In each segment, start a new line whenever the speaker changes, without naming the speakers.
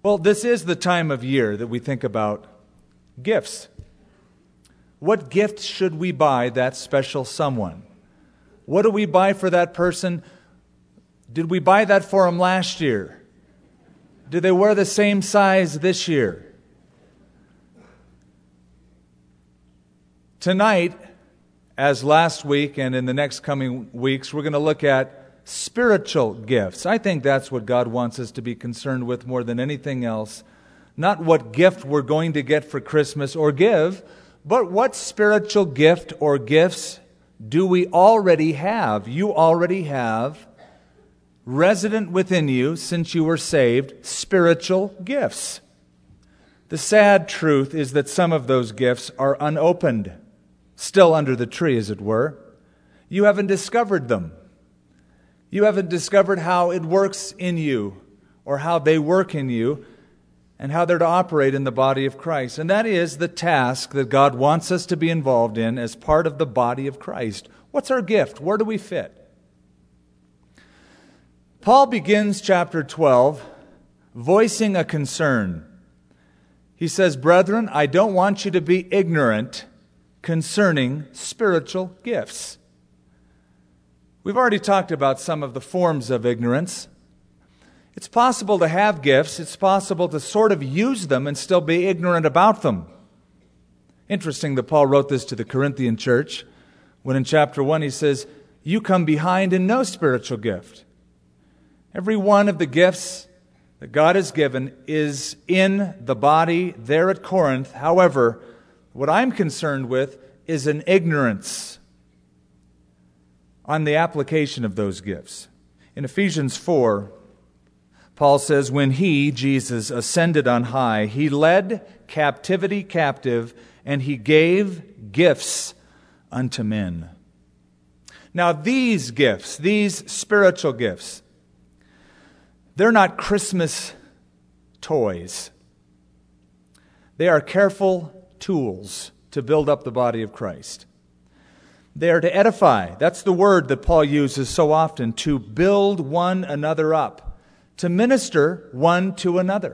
Well, this is the time of year that we think about gifts. What gift should we buy that special someone? What do we buy for that person? Did we buy that for them last year? Do they wear the same size this year? Tonight, as last week and in the next coming weeks, we're going to look at spiritual gifts. I think that's what God wants us to be concerned with more than anything else. Not what gift we're going to get for Christmas or give, but what spiritual gift or gifts do we already have? You already have, resident within you since you were saved, spiritual gifts. The sad truth is that some of those gifts are unopened, still under the tree, as it were. You haven't discovered them. You haven't discovered how it works in you, or how they work in you, and how they're to operate in the body of Christ. And that is the task that God wants us to be involved in as part of the body of Christ. What's our gift? Where do we fit? Paul begins chapter 12 voicing a concern. He says, "Brethren, I don't want you to be ignorant concerning spiritual gifts." We've already talked about some of the forms of ignorance. It's possible to have gifts. It's possible to sort of use them and still be ignorant about them. Interesting that Paul wrote this to the Corinthian church when in chapter 1 he says, "You come behind in no spiritual gift." Every one of the gifts that God has given is in the body there at Corinth. However, what I'm concerned with is an ignorance on the application of those gifts. In Ephesians 4, Paul says, "When He, Jesus, ascended on high, He led captivity captive, and He gave gifts unto men." Now these gifts, these spiritual gifts, they're not Christmas toys. They are careful tools to build up the body of Christ. They are to edify. That's the word that Paul uses so often, to build one another up, to minister one to another.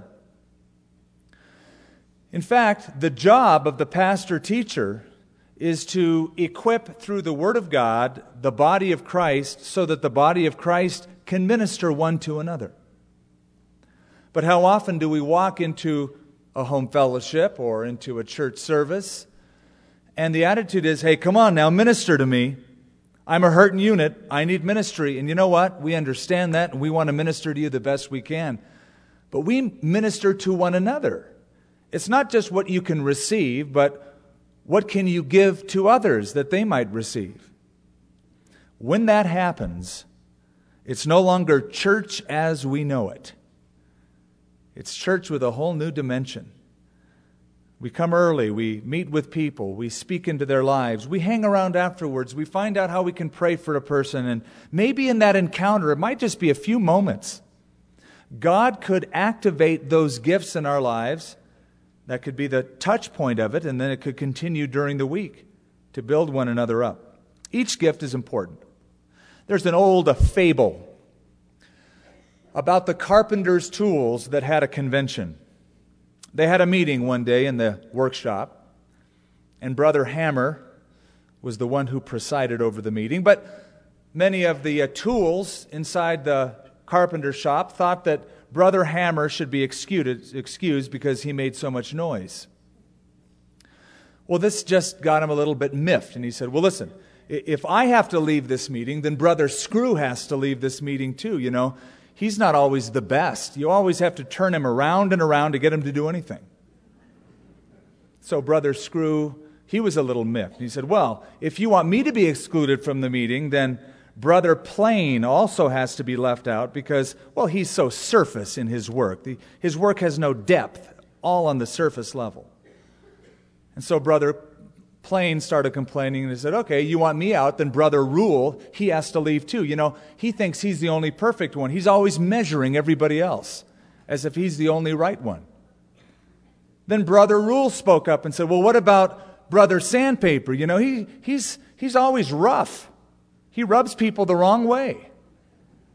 In fact, the job of the pastor-teacher is to equip through the Word of God the body of Christ so that the body of Christ can minister one to another. But how often do we walk into a home fellowship or into a church service and the attitude is, "Hey, come on now, minister to me. I'm a hurting unit. I need ministry." And you know what? We understand that, and we want to minister to you the best we can. But we minister to one another. It's not just what you can receive, but what can you give to others that they might receive? When that happens, it's no longer church as we know it. It's church with a whole new dimension. We come early, we meet with people, we speak into their lives, we hang around afterwards, we find out how we can pray for a person, and maybe in that encounter, it might just be a few moments. God could activate those gifts in our lives. That could be the touch point of it, and then it could continue during the week to build one another up. Each gift is important. There's an old fable about the carpenter's tools that had a convention. They had a meeting one day in the workshop, and Brother Hammer was the one who presided over the meeting. But many of the tools inside the carpenter shop thought that Brother Hammer should be excused because he made so much noise. Well, this just got him a little bit miffed, and he said, "Well, listen, if I have to leave this meeting, then Brother Screw has to leave this meeting too, you know. He's not always the best. You always have to turn him around and around to get him to do anything." So Brother Screw, he was a little miffed. He said, "Well, if you want me to be excluded from the meeting, then Brother Plain also has to be left out because, well, he's so surface in his work. His work has no depth, all on the surface level." And so Brother Plain started complaining and he said, "Okay, you want me out, then Brother Rule, he has to leave too. You know, he thinks he's the only perfect one. He's always measuring everybody else as if he's the only right one." Then Brother Rule spoke up and said, "Well, what about Brother Sandpaper? You know, he's always rough. He rubs people the wrong way."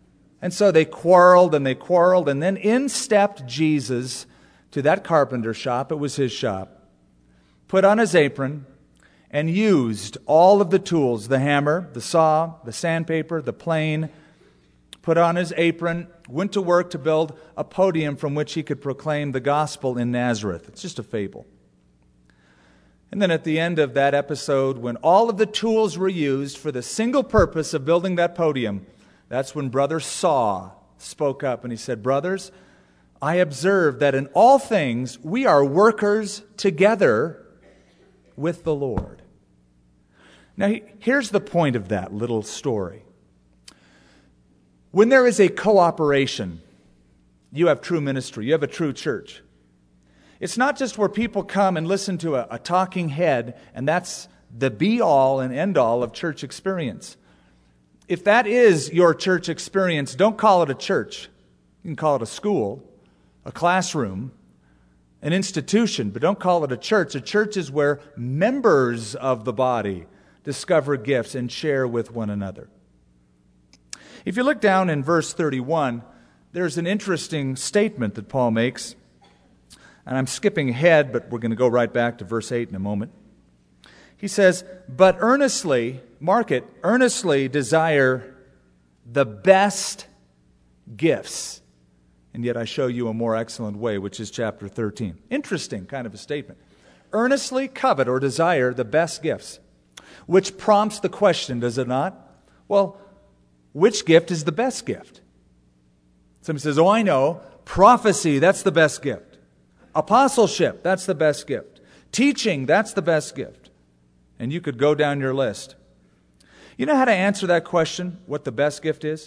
And so they quarreled, and then in stepped Jesus to that carpenter shop. It was his shop. Put on his apron and used all of the tools, the hammer, the saw, the sandpaper, the plane. Put on his apron, went to work to build a podium from which he could proclaim the gospel in Nazareth. It's just a fable. And then at the end of that episode, when all of the tools were used for the single purpose of building that podium, that's when Brother Saw spoke up and he said, "Brothers, I observe that in all things we are workers together with the Lord." Now, here's the point of that little story. When there is a cooperation, you have true ministry, you have a true church. It's not just where people come and listen to a talking head, and that's the be-all and end-all of church experience. If that is your church experience, don't call it a church. You can call it a school, a classroom, an institution, but don't call it a church. A church is where members of the body discover gifts and share with one another. If you look down in verse 31, there's an interesting statement that Paul makes. And I'm skipping ahead, but we're going to go right back to verse 8 in a moment. He says, "But earnestly," mark it, "earnestly desire the best gifts. And yet I show you a more excellent way," which is chapter 13. Interesting kind of a statement. Earnestly covet or desire the best gifts, which prompts the question, does it not? Well, which gift is the best gift? Somebody says, "Oh, I know. Prophecy, that's the best gift. Apostleship, that's the best gift. Teaching, that's the best gift." And you could go down your list. You know how to answer that question, what the best gift is?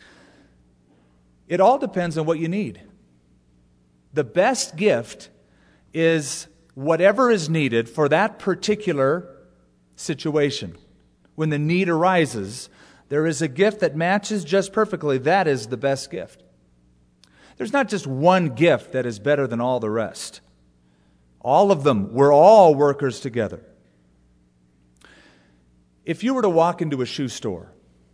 It all depends on what you need. The best gift is whatever is needed for that particular situation. When the need arises, there is a gift that matches just perfectly. That is the best gift. There's not just one gift that is better than all the rest. All of them, we're all workers together. If you were to walk into a shoe store,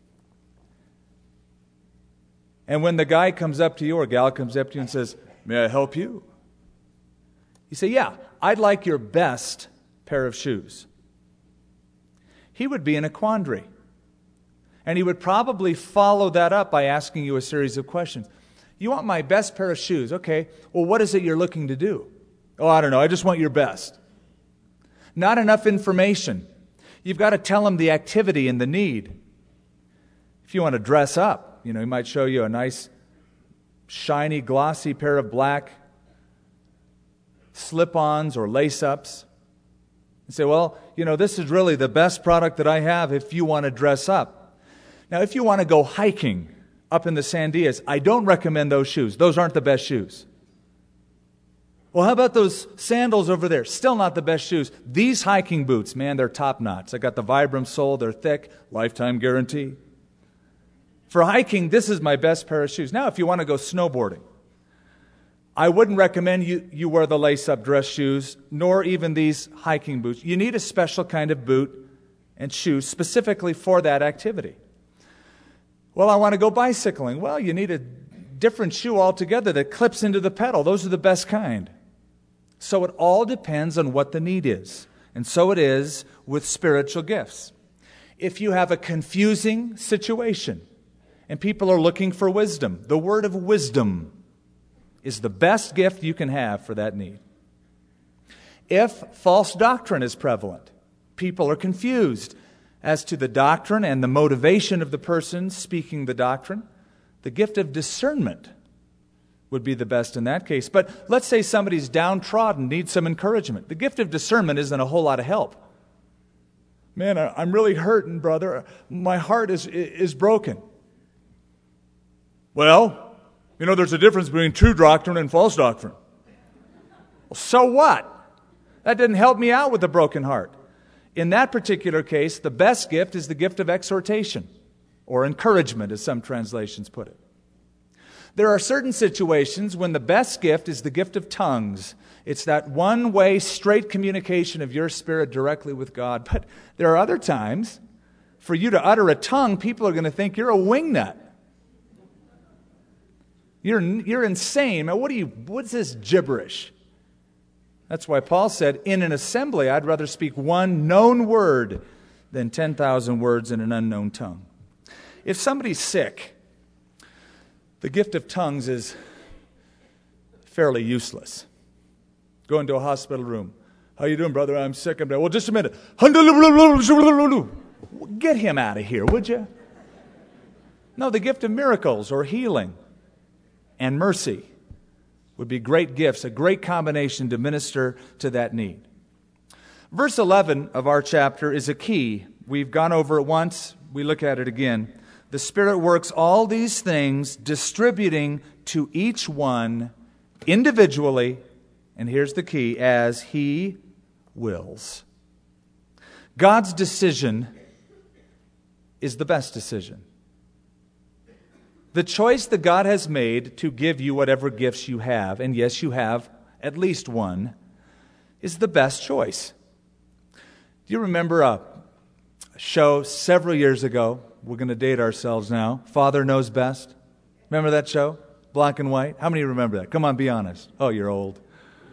and when the guy comes up to you or gal comes up to you and says, "May I help you?" You say, "Yeah, I'd like your best pair of shoes." He would be in a quandary. And he would probably follow that up by asking you a series of questions. "You want my best pair of shoes? Okay, well, what is it you're looking to do?" "Oh, I don't know, I just want your best." Not enough information. You've got to tell him the activity and the need. If you want to dress up, he might show you a nice, shiny, glossy pair of black slip-ons or lace-ups. And say, "Well, this is really the best product that I have if you want to dress up." Now, if you want to go hiking up in the Sandias, I don't recommend those shoes. Those aren't the best shoes. "Well, how about those sandals over there?" Still not the best shoes. These hiking boots, man, they're top-notch. They got the Vibram sole, they're thick, lifetime guarantee. For hiking, this is my best pair of shoes. Now, if you want to go snowboarding, I wouldn't recommend you wear the lace-up dress shoes, nor even these hiking boots. You need a special kind of boot and shoes specifically for that activity. "Well, I want to go bicycling." Well, you need a different shoe altogether that clips into the pedal. Those are the best kind. So it all depends on what the need is. And so it is with spiritual gifts. If you have a confusing situation and people are looking for wisdom, the word of wisdom is the best gift you can have for that need. If false doctrine is prevalent, people are confused as to the doctrine and the motivation of the person speaking the doctrine, the gift of discernment would be the best in that case. But let's say somebody's downtrodden, needs some encouragement. The gift of discernment isn't a whole lot of help. "Man, I'm really hurting, brother. My heart is broken." "Well, there's a difference between true doctrine and false doctrine." Well, so what? That didn't help me out with a broken heart. In that particular case, the best gift is the gift of exhortation, or encouragement, as some translations put it. There are certain situations when the best gift is the gift of tongues. It's that one-way, straight communication of your spirit directly with God. But there are other times, for you to utter a tongue, people are going to think you're a wingnut. You're insane. Man, what's this gibberish? That's why Paul said, in an assembly, I'd rather speak one known word than 10,000 words in an unknown tongue. If somebody's sick, the gift of tongues is fairly useless. Go into a hospital room. How you doing, brother? I'm sick. Well, just a minute. Get him out of here, would you? No, the gift of miracles or healing and mercy would be great gifts, a great combination to minister to that need. Verse 11 of our chapter is a key. We've gone over it once. We look at it again. The Spirit works all these things, distributing to each one individually, and here's the key, as He wills. God's decision is the best decision. The choice that God has made to give you whatever gifts you have, and yes, you have at least one, is the best choice. Do you remember a show several years ago? We're going to date ourselves now. Father Knows Best. Remember that show? Black and white. How many remember that? Come on, be honest. Oh, you're old.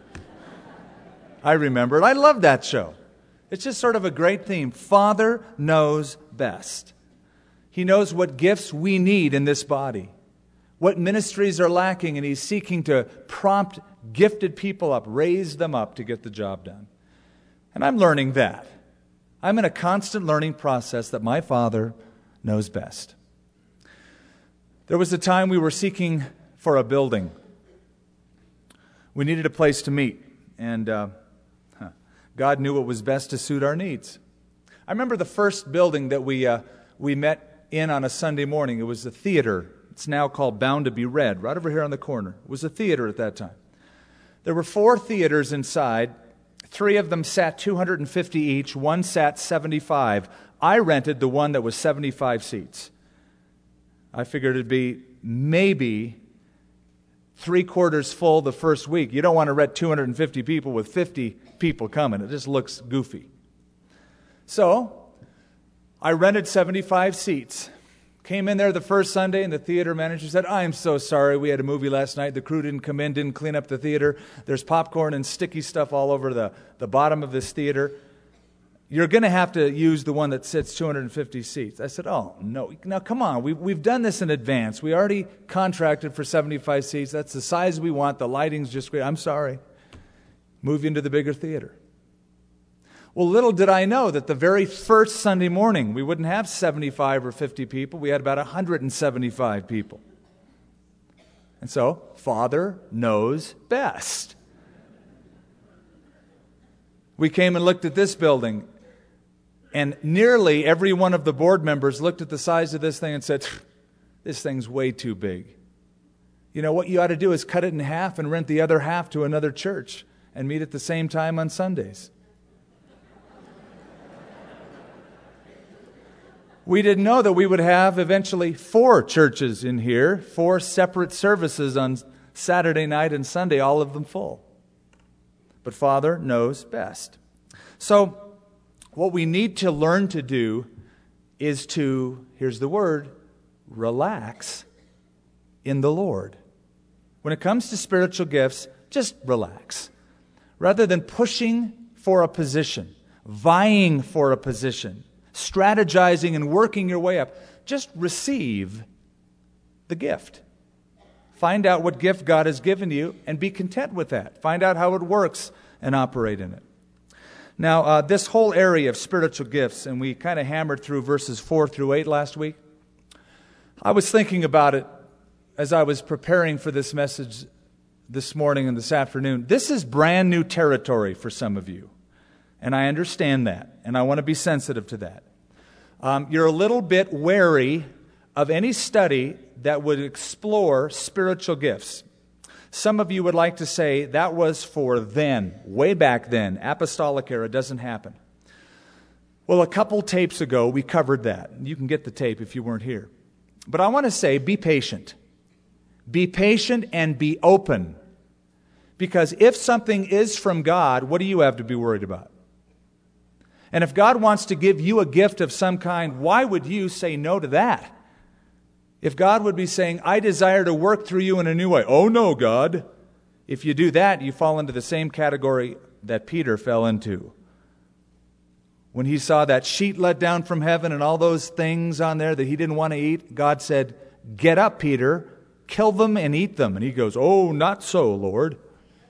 I remember it. I love that show. It's just sort of a great theme. Father knows best. He knows what gifts we need in this body, what ministries are lacking, and He's seeking to prompt gifted people up, raise them up to get the job done. And I'm learning that. I'm in a constant learning process that my Father knows best. There was a time we were seeking for a building. We needed a place to meet, and God knew what was best to suit our needs. I remember the first building that we met in on a Sunday morning. It was a theater. It's now called Bound to Be Read, right over here on the corner. It was a theater at that time. There were 4 theaters inside. 3 of them sat 250 each. 1 sat 75. I rented the one that was 75 seats. I figured it'd be maybe 3/4 full the first week. You don't want to rent 250 people with 50 people coming. It just looks goofy. So I rented 75 seats. Came in there the first Sunday, and the theater manager said, I'm so sorry, we had a movie last night. The crew didn't come in, didn't clean up the theater. There's popcorn and sticky stuff all over the bottom of this theater. You're going to have to use the one that sits 250 seats. I said, oh, no. Now, come on. We've done this in advance. We already contracted for 75 seats. That's the size we want. The lighting's just great. I'm sorry. Move into the bigger theater. Well, little did I know that the very first Sunday morning, we wouldn't have 75 or 50 people. We had about 175 people. And so, Father knows best. We came and looked at this building, and nearly every one of the board members looked at the size of this thing and said, this thing's way too big. You know, what you ought to do is cut it in half and rent the other half to another church and meet at the same time on Sundays. We didn't know that we would have eventually 4 churches in here, 4 separate services on Saturday night and Sunday, all of them full. But Father knows best. So what we need to learn to do is to, here's the word, relax in the Lord. When it comes to spiritual gifts, just relax. Rather than pushing for a position, vying for a position, strategizing and working your way up, just receive the gift. Find out what gift God has given you and be content with that. Find out how it works and operate in it. Now, this whole area of spiritual gifts, and we kind of hammered through verses 4 through 8 last week. I was thinking about it as I was preparing for this message this morning and this afternoon. This is brand new territory for some of you. And I understand that, and I want to be sensitive to that. You're a little bit wary of any study that would explore spiritual gifts. Some of you would like to say that was for then, way back then, apostolic era, doesn't happen. Well, a couple tapes ago, we covered that. You can get the tape if you weren't here. But I want to say, be patient. Be patient and be open. Because if something is from God, what do you have to be worried about? And if God wants to give you a gift of some kind, why would you say no to that? If God would be saying, I desire to work through you in a new way. Oh no, God. If you do that, you fall into the same category that Peter fell into. When he saw that sheet let down from heaven and all those things on there that he didn't want to eat, God said, get up, Peter, kill them and eat them. And he goes, oh, not so, Lord.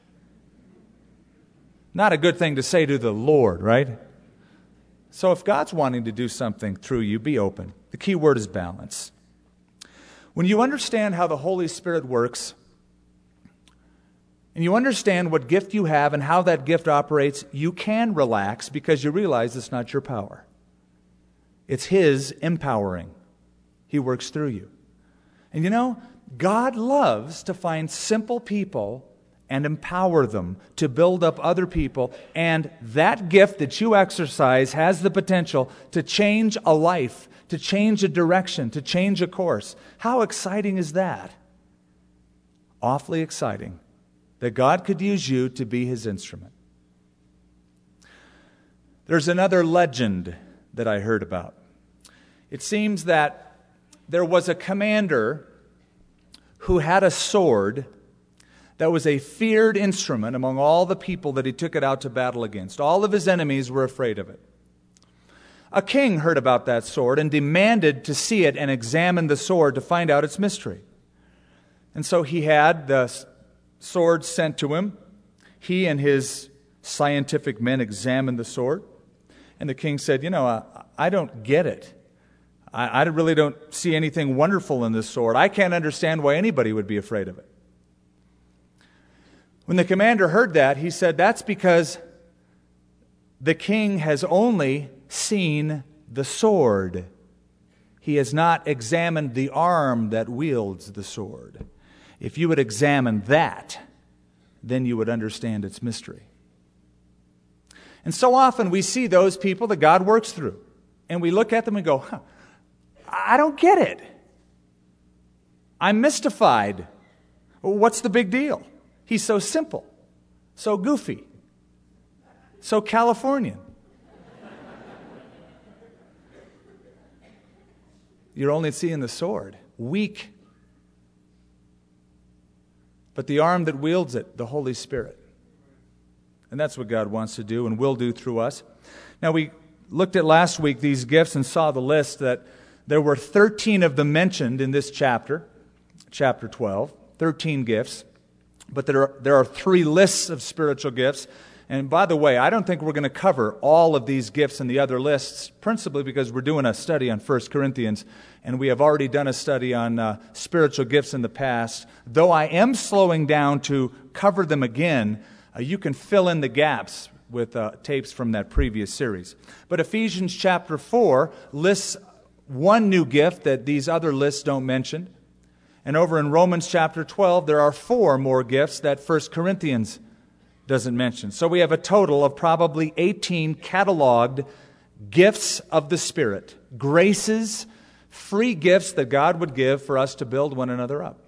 Not a good thing to say to the Lord, right? So if God's wanting to do something through you, be open. The key word is balance. When you understand how the Holy Spirit works, and you understand what gift you have and how that gift operates, you can relax because you realize it's not your power. It's His empowering. He works through you. And you know, God loves to find simple people and empower them to build up other people. And that gift that you exercise has the potential to change a life, to change a direction, to change a course. How exciting is that? Awfully exciting that God could use you to be His instrument. There's another legend that I heard about. It seems that there was a commander who had a sword that was a feared instrument among all the people that he took it out to battle against. All of his enemies were afraid of it. A king heard about that sword and demanded to see it and examine the sword to find out its mystery. And so he had the sword sent to him. He and his scientific men examined the sword. And the king said, you know, I don't get it. I really don't see anything wonderful in this sword. I can't understand why anybody would be afraid of it. When the commander heard that, he said, that's because the king has only seen the sword. He has not examined the arm that wields the sword. If you would examine that, then you would understand its mystery. And so often we see those people that God works through, and we look at them and go, I don't get it. I'm mystified. What's the big deal? He's so simple, so goofy, so Californian. You're only seeing the sword, weak. But the arm that wields it, the Holy Spirit. And that's what God wants to do and will do through us. Now, we looked at last week these gifts and saw the list that there were 13 of them mentioned in this chapter 12, 13 gifts. But there are 3 lists of spiritual gifts. And by the way, I don't think we're going to cover all of these gifts in the other lists, principally because we're doing a study on 1 Corinthians, and we have already done a study on spiritual gifts in the past. Though I am slowing down to cover them again, you can fill in the gaps with tapes from that previous series. But Ephesians chapter 4 lists one new gift that these other lists don't mention. And over in Romans chapter 12, there are 4 more gifts that 1 Corinthians doesn't mention. So we have a total of probably 18 cataloged gifts of the Spirit, graces, free gifts that God would give for us to build one another up.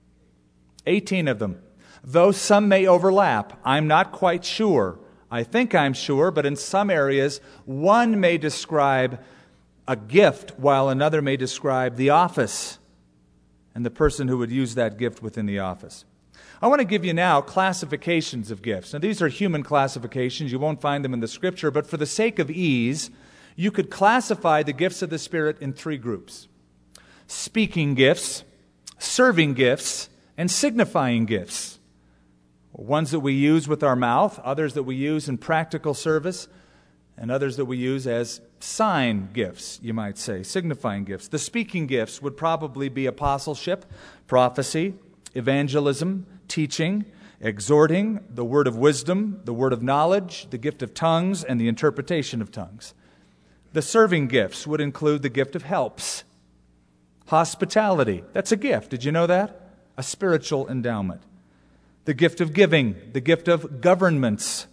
18 of them. Though some may overlap, I'm not quite sure. I think I'm sure, but in some areas, one may describe a gift while another may describe the office and the person who would use that gift within the office. I want to give you now classifications of gifts. Now, these are human classifications. You won't find them in the Scripture, but for the sake of ease, you could classify the gifts of the Spirit in 3 groups. Speaking gifts, serving gifts, and signifying gifts. Ones that we use with our mouth, others that we use in practical service, and others that we use as sign gifts, you might say, signifying gifts. The speaking gifts would probably be apostleship, prophecy, evangelism, teaching, exhorting, the word of wisdom, the word of knowledge, the gift of tongues, and the interpretation of tongues. The serving gifts would include the gift of helps, hospitality. That's a gift. Did you know that? A spiritual endowment. The gift of giving, the gift of governments.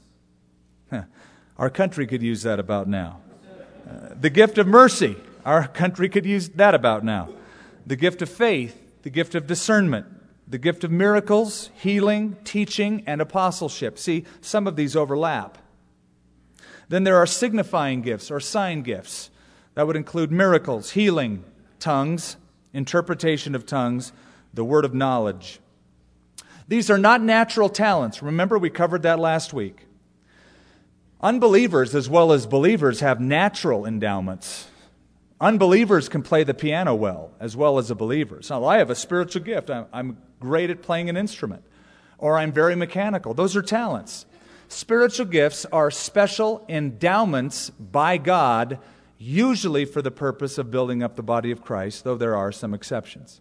Our country could use that about now. The gift of mercy. Our country could use that about now. The gift of faith, the gift of discernment, the gift of miracles, healing, teaching, and apostleship. See, some of these overlap. Then there are signifying gifts or sign gifts. That would include miracles, healing, tongues, interpretation of tongues, the word of knowledge. These are not natural talents. Remember, we covered that last week. Unbelievers as well as believers have natural endowments. Unbelievers can play the piano well as a believer. So I have a spiritual gift. I'm great at playing an instrument. Or I'm very mechanical. Those are talents. Spiritual gifts are special endowments by God, usually for the purpose of building up the body of Christ, though there are some exceptions.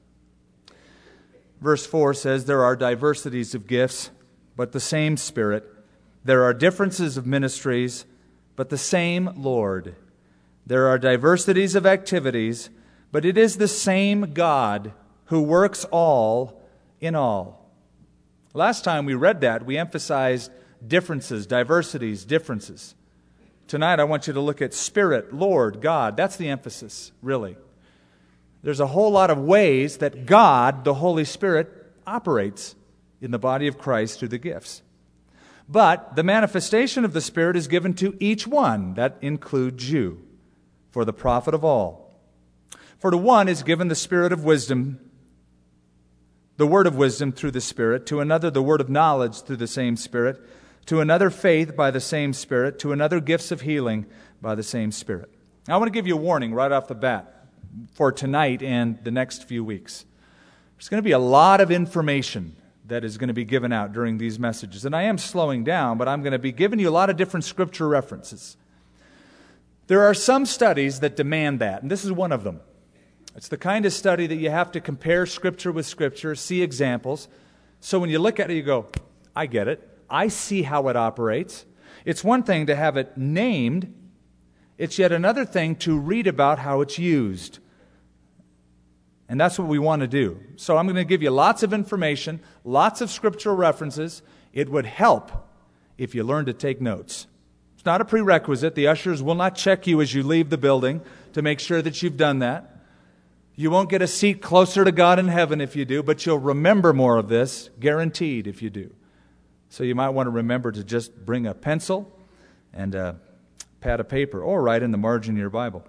Verse 4 says, there are diversities of gifts, but the same Spirit. There are differences of ministries, but the same Lord. There are diversities of activities, but it is the same God who works all in all. Last time we read that, we emphasized differences, diversities, differences. Tonight I want you to look at Spirit, Lord, God. That's the emphasis, really. There's a whole lot of ways that God, the Holy Spirit, operates in the body of Christ through the gifts. But the manifestation of the Spirit is given to each one. That includes you, for the profit of all. For to one is given the Spirit of wisdom, the word of wisdom through the Spirit, to another the word of knowledge through the same Spirit, to another faith by the same Spirit, to another gifts of healing by the same Spirit. Now, I want to give you a warning right off the bat for tonight and the next few weeks. There's going to be a lot of information that is going to be given out during these messages. And I am slowing down, but I'm going to be giving you a lot of different scripture references. There are some studies that demand that, and this is one of them. It's the kind of study that you have to compare Scripture with Scripture, see examples. So when you look at it, you go, I get it. I see how it operates. It's one thing to have it named. It's yet another thing to read about how it's used. And that's what we want to do. So I'm going to give you lots of information, lots of scriptural references. It would help if you learn to take notes. It's not a prerequisite. The ushers will not check you as you leave the building to make sure that you've done that. You won't get a seat closer to God in heaven if you do, but you'll remember more of this, guaranteed, if you do. So you might want to remember to just bring a pencil and a pad of paper, or write in the margin of your Bible.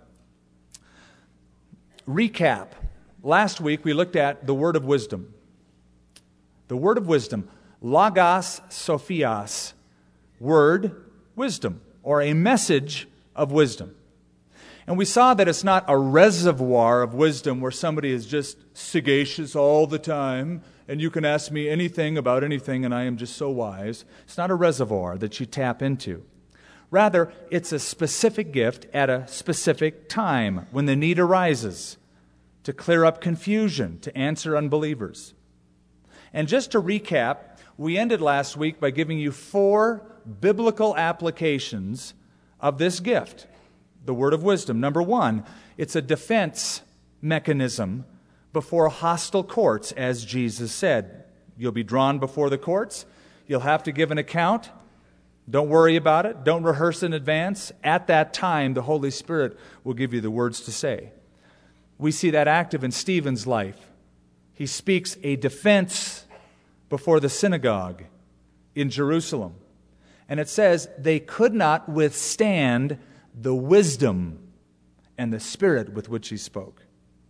Recap. Last week we looked at the word of wisdom. The word of wisdom, logos sophios, word, wisdom, or a message of wisdom. And we saw that it's not a reservoir of wisdom where somebody is just sagacious all the time and you can ask me anything about anything and I am just so wise. It's not a reservoir that you tap into. Rather, it's a specific gift at a specific time when the need arises to clear up confusion, to answer unbelievers. And just to recap, we ended last week by giving you 4 biblical applications of this gift, the word of wisdom. Number 1, it's a defense mechanism before hostile courts, as Jesus said. You'll be drawn before the courts. You'll have to give an account. Don't worry about it. Don't rehearse in advance. At that time, the Holy Spirit will give you the words to say. We see that active in Stephen's life. He speaks a defense before the synagogue in Jerusalem. And it says they could not withstand the wisdom and the spirit with which he spoke.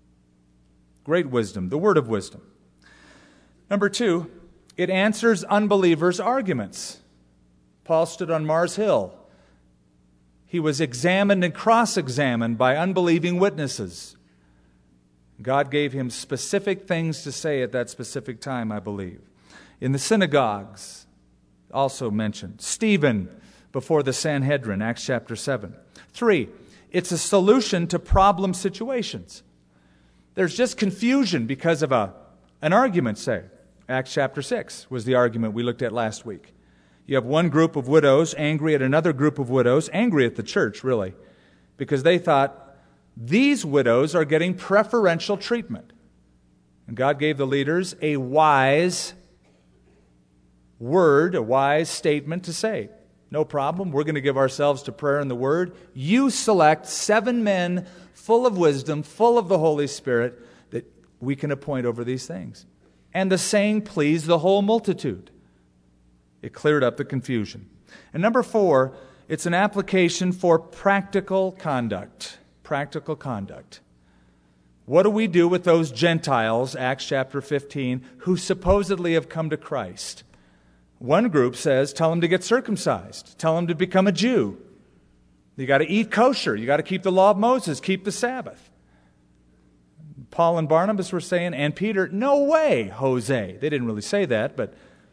Great wisdom, the word of wisdom. Number 2, it answers unbelievers' arguments. Paul stood on Mars Hill. He was examined and cross-examined by unbelieving witnesses. God gave him specific things to say at that specific time, I believe. In the synagogues, also mentioned. Stephen before the Sanhedrin, Acts chapter 7. 3, it's a solution to problem situations. There's just confusion because of an argument, say. Acts chapter 6 was the argument we looked at last week. You have one group of widows angry at another group of widows, angry at the church, really, because they thought these widows are getting preferential treatment. And God gave the leaders a wise word, a wise statement to say. No problem, we're going to give ourselves to prayer and the Word. You select 7 men full of wisdom, full of the Holy Spirit, that we can appoint over these things. And the saying pleased the whole multitude. It cleared up the confusion. And number 4, it's an application for practical conduct. Practical conduct. What do we do with those Gentiles, Acts chapter 15, who supposedly have come to Christ? One group says, tell them to get circumcised. Tell them to become a Jew. You got to eat kosher. You got to keep the law of Moses, keep the Sabbath. Paul and Barnabas were saying, and Peter, no way, Jose. They didn't really say that, but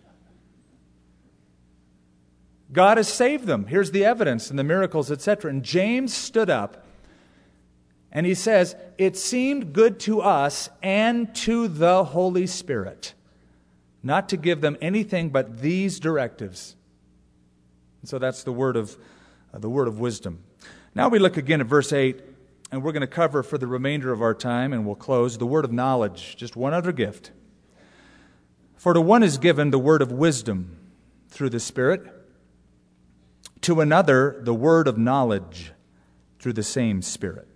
God has saved them. Here's the evidence and the miracles, etc. And James stood up and he says, it seemed good to us and to the Holy Spirit not to give them anything but these directives. And so that's the word of wisdom. Now we look again at verse 8, and we're going to cover for the remainder of our time, and we'll close, the word of knowledge, just one other gift. For to one is given the word of wisdom through the Spirit, to another the word of knowledge through the same Spirit.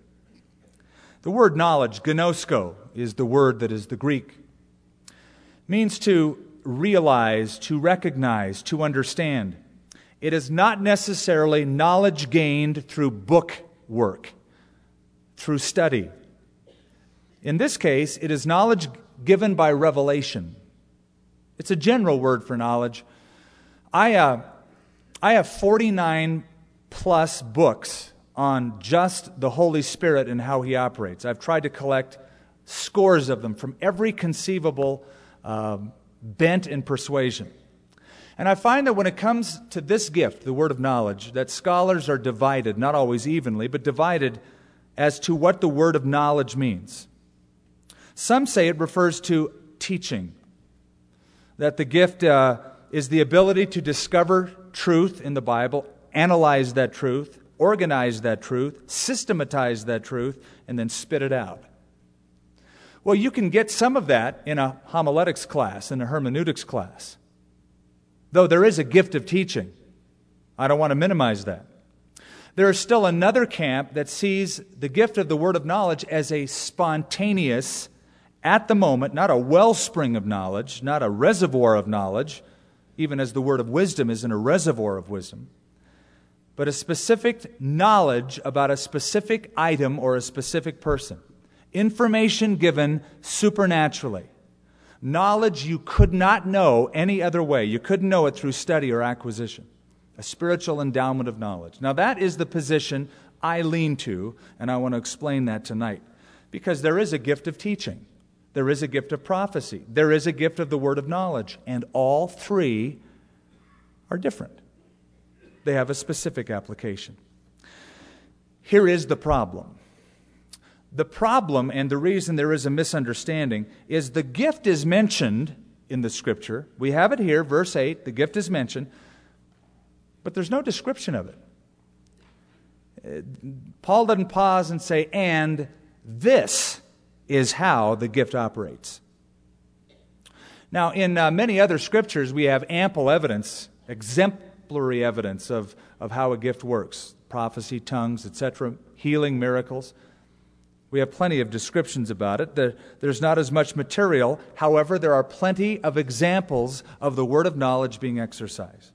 The word knowledge, gnosko, is the word that is the Greek. It means to realize, to recognize, to understand. It is not necessarily knowledge gained through book work, through study. In this case, it is knowledge given by revelation. It's a general word for knowledge. I have 49 plus books on just the Holy Spirit and how He operates. I've tried to collect scores of them from every conceivable bent and persuasion. And I find that when it comes to this gift, the word of knowledge, that scholars are divided, not always evenly, but divided as to what the word of knowledge means. Some say it refers to teaching, that the gift is the ability to discover truth in the Bible, analyze that truth, organize that truth, systematize that truth, and then spit it out. Well, you can get some of that in a homiletics class, in a hermeneutics class. Though there is a gift of teaching. I don't want to minimize that. There is still another camp that sees the gift of the word of knowledge as a spontaneous, at the moment, not a wellspring of knowledge, not a reservoir of knowledge, even as the word of wisdom isn't a reservoir of wisdom, but a specific knowledge about a specific item or a specific person. Information given supernaturally. Knowledge you could not know any other way. You couldn't know it through study or acquisition. A spiritual endowment of knowledge. Now that is the position I lean to, and I want to explain that tonight. Because there is a gift of teaching. There is a gift of prophecy. There is a gift of the word of knowledge. And all three are different. They have a specific application. Here is the problem. The problem, and the reason there is a misunderstanding, is the gift is mentioned in the Scripture. We have it here, verse 8, the gift is mentioned, but there's no description of it. Paul doesn't pause and say, and this is how the gift operates. Now, in many other Scriptures, we have ample evidence, exemplary evidence of how a gift works. Prophecy, tongues, etc., healing, miracles. We have plenty of descriptions about it. There's not as much material. However, there are plenty of examples of the word of knowledge being exercised.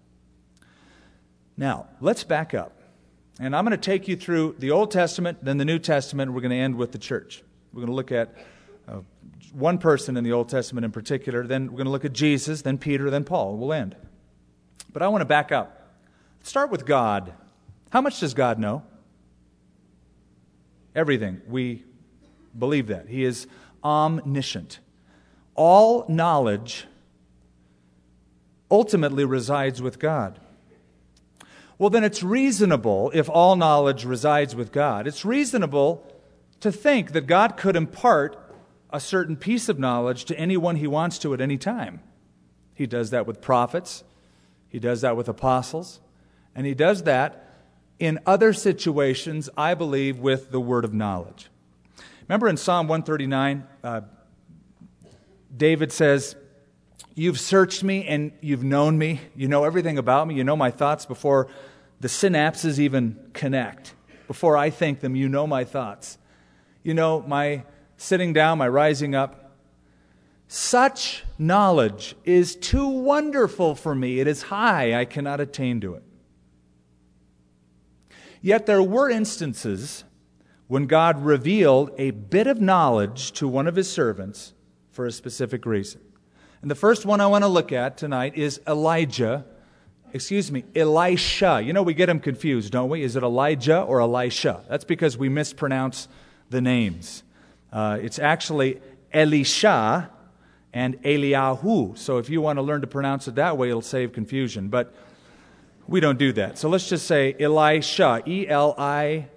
Now, let's back up. And I'm going to take you through the Old Testament, then the New Testament. We're going to end with the church. We're going to look at one person in the Old Testament in particular. Then we're going to look at Jesus, then Peter, then Paul. We'll end. But I want to back up. Let's start with God. How much does God know? Everything. We believe that. He is omniscient. All knowledge ultimately resides with God. Well, then it's reasonable, if all knowledge resides with God, it's reasonable to think that God could impart a certain piece of knowledge to anyone He wants to at any time. He does that with prophets. He does that with apostles. And He does that in other situations, I believe, with the word of knowledge. Remember in Psalm 139, David says, "You've searched me and you've known me. You know everything about me. You know my thoughts before the synapses even connect. Before I think them, you know my thoughts. You know my sitting down, my rising up. Such knowledge is too wonderful for me. It is high. I cannot attain to it." Yet there were instances when God revealed a bit of knowledge to one of his servants for a specific reason. And the first one I want to look at tonight is Elisha. You know, we get them confused, don't we? Is it Elijah or Elisha? That's because we mispronounce the names. It's actually Elisha and Eliyahu. So if you want to learn to pronounce it that way, it'll save confusion. But we don't do that. So let's just say Elisha, Elisha.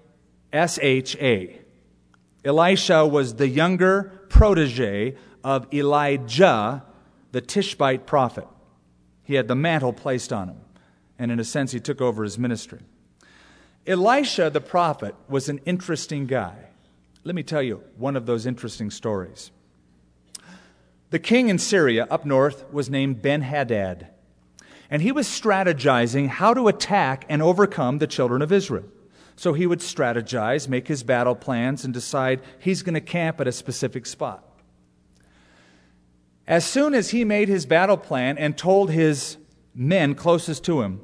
Elisha was the younger protege of Elijah, the Tishbite prophet. He had the mantle placed on him, and in a sense, he took over his ministry. Elisha, the prophet, was an interesting guy. Let me tell you one of those interesting stories. The king in Syria up north was named Ben-Hadad, and he was strategizing how to attack and overcome the children of Israel. So he would strategize, make his battle plans, and decide he's going to camp at a specific spot. As soon as he made his battle plan and told his men closest to him,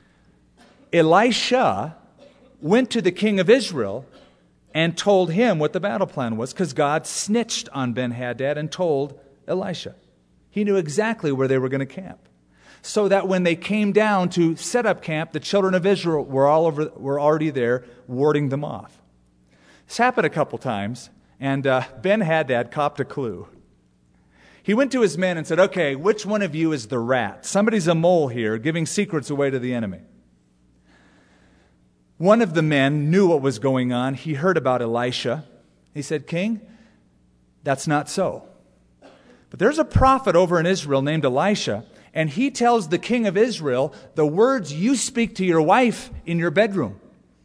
Elisha went to the king of Israel and told him what the battle plan was, because God snitched on Ben-Hadad and told Elisha. He knew exactly where they were going to camp. So that when they came down to set up camp, the children of Israel were already there, warding them off. This happened a couple times, and Ben-Hadad copped a clue. He went to his men and said, okay, which one of you is the rat? Somebody's a mole here, giving secrets away to the enemy. One of the men knew what was going on. He heard about Elisha. He said, King, that's not so. But there's a prophet over in Israel named Elisha, and he tells the king of Israel the words you speak to your wife in your bedroom.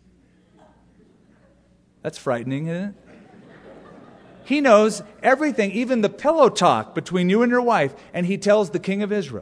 That's frightening, isn't it? He knows everything, even the pillow talk between you and your wife, and he tells the king of Israel.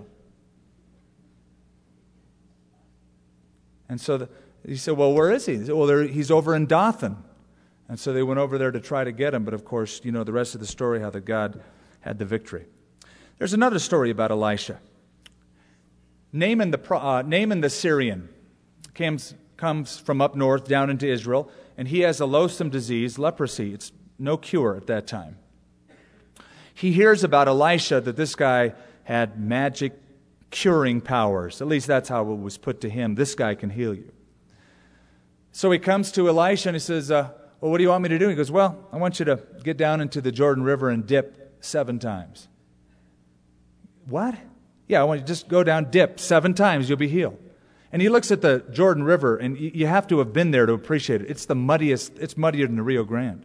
And so he said, well, where is he? He said, well, he's over in Dothan. And so they went over there to try to get him, but of course, you know the rest of the story, how that God had the victory. There's another story about Elisha. Naaman the Syrian comes from up north down into Israel, and he has a loathsome disease, leprosy. It's no cure at that time. He hears about Elisha, that this guy had magic curing powers. At least that's how it was put to him. This guy can heal you. So he comes to Elisha and he says, well, what do you want me to do? He goes, well, I want you to get down into the Jordan River and dip 7 times. What? Yeah, I want you to just go down, dip 7 times, you'll be healed. And he looks at the Jordan River, and you have to have been there to appreciate it. It's the muddiest, it's muddier than the Rio Grande.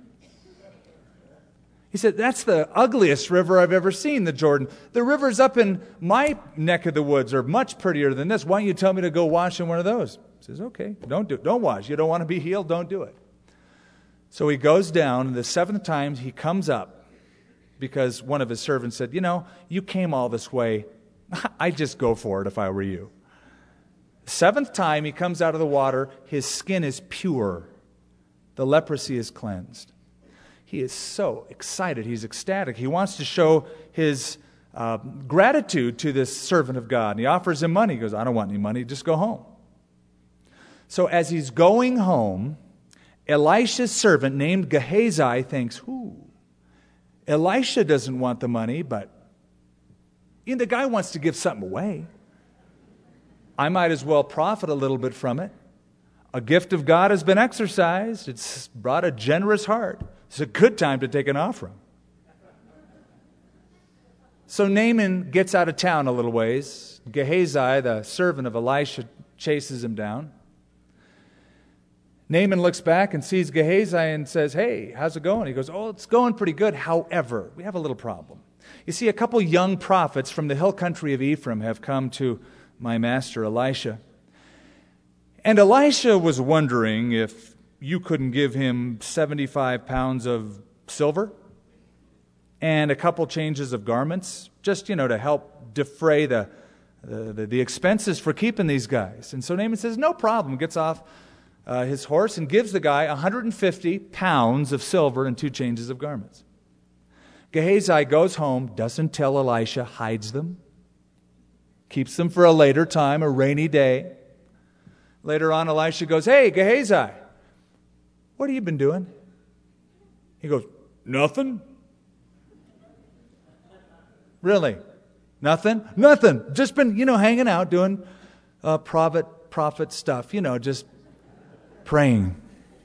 He said, that's the ugliest river I've ever seen, the Jordan. The rivers up in my neck of the woods are much prettier than this. Why don't you tell me to go wash in one of those? He says, okay, don't wash. You don't want to be healed, don't do it. So he goes down, and the 7th time he comes up, because one of his servants said, you know, you came all this way. I'd just go for it if I were you. 7th time he comes out of the water, his skin is pure. The leprosy is cleansed. He is so excited. He's ecstatic. He wants to show his gratitude to this servant of God. And he offers him money. He goes, I don't want any money. Just go home. So as he's going home, Elisha's servant named Gehazi thinks, Elisha doesn't want the money, but the guy wants to give something away. I might as well profit a little bit from it. A gift of God has been exercised. It's brought a generous heart. It's a good time to take an offering. So Naaman gets out of town a little ways. Gehazi, the servant of Elisha, chases him down. Naaman looks back and sees Gehazi and says, hey, how's it going? He goes, oh, it's going pretty good. However, we have a little problem. You see, a couple young prophets from the hill country of Ephraim have come to my master Elisha. And Elisha was wondering if you couldn't give him 75 pounds of silver and a couple changes of garments, just, to help defray the expenses for keeping these guys. And so Naaman says, no problem, gets off his horse and gives the guy 150 pounds of silver and 2 changes of garments. Gehazi goes home, doesn't tell Elisha, hides them, keeps them for a later time, a rainy day. Later on, Elisha goes, hey, Gehazi, what have you been doing? He goes, "Nothing." "Really? Nothing?" "Nothing. Just been, hanging out doing prophet stuff, just praying."